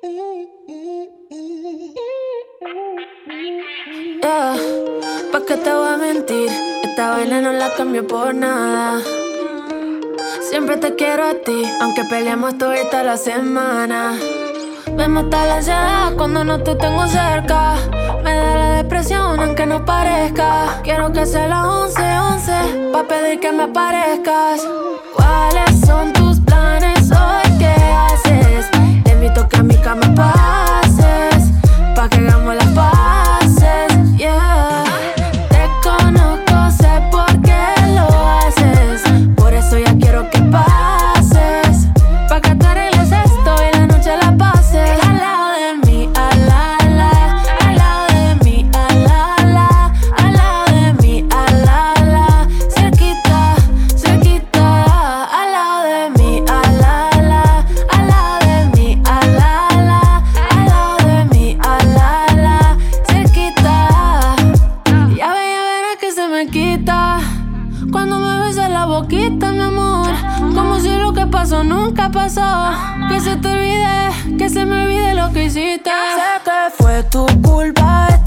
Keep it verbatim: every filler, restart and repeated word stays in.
Yeah, ¿pa' qué te voy a mentir? Esta vaina no la cambio por nada. Siempre te quiero a ti, aunque peleamos todita la semana. Me mata la ansiedad cuando no te tengo cerca. Me da la depresión aunque no parezca. Quiero que sea las once, once pa' pedir que me aparezcas. ¿Cuáles son tus planes hoy? ¿Qué haces? Te invito a que a mi cama pases, pa' que hagamos las paces, yeah. Te conozco, sé por qué lo haces. Por eso ya quiero que pases, pa' que te arregles esto y la noche la pases. Al lado de mí, al la la. Al lado de mí, al la la. Al lado de mí, al la la. Cerquita, cerquita. Al lado de mí, al la la. Al lado de mí, al la la. Al lado de mí, al la la. Cerquita. Ya ve, ya verás que se me quita cuando me besas la boquita, mi amor. Como si lo que pasó nunca pasó. Que se te olvide, que se me olvide lo que hiciste. Sé que fue tu culpa.